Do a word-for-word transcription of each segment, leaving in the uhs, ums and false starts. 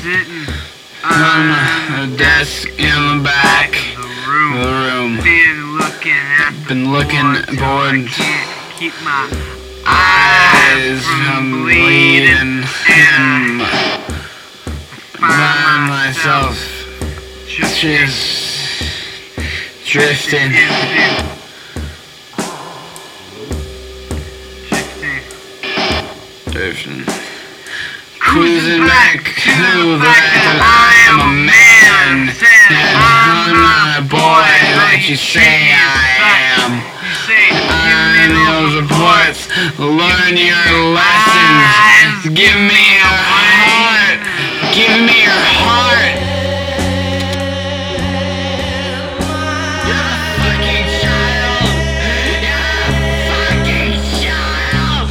sitting on the desk in the back of the room. of the room. Been looking at the Been looking board till I bored. can't keep my Eyes from from bleeding, bleeding, and and find find myself myself just just drifting. into Drifting. Cruising back to the fact that I am a man, and I'm not a boy like you say I am. I know those reports, learn your lessons, give me your heart, give me your heart. You're a fucking child, you're a fucking child.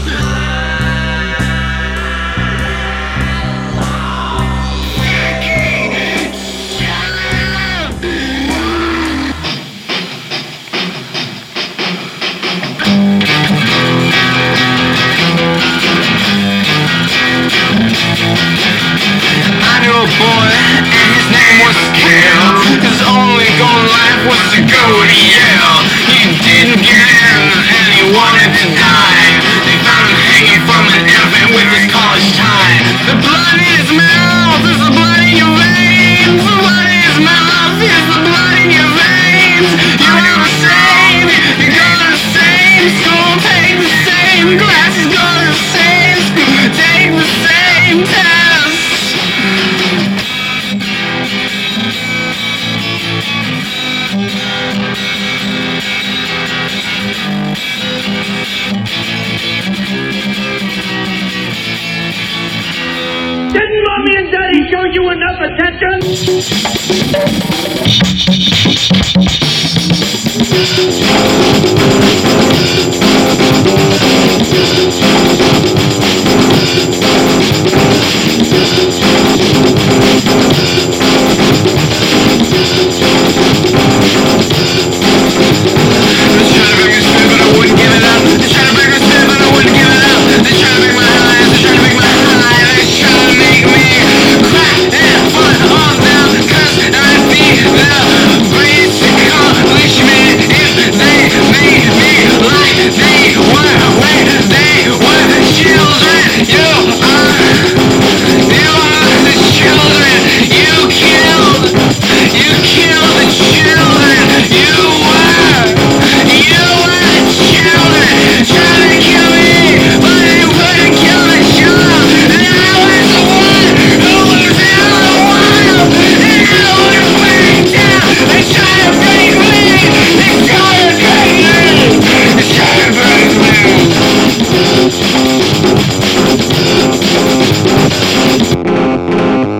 I knew a boy, and his name was Cale. His only goal in life was to go to Yale. He didn't get in, and he wanted to die. They found him hanging from an infant with his college tie. The blood in his mouth is the blood in your veins. The blood in his mouth is the blood in your veins. You're the same, you go to the same school, take the same classes, go to the same school, take the same tests. Didn't mommy and daddy show you enough attention?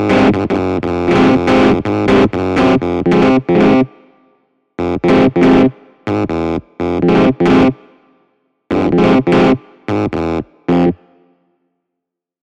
Thank you.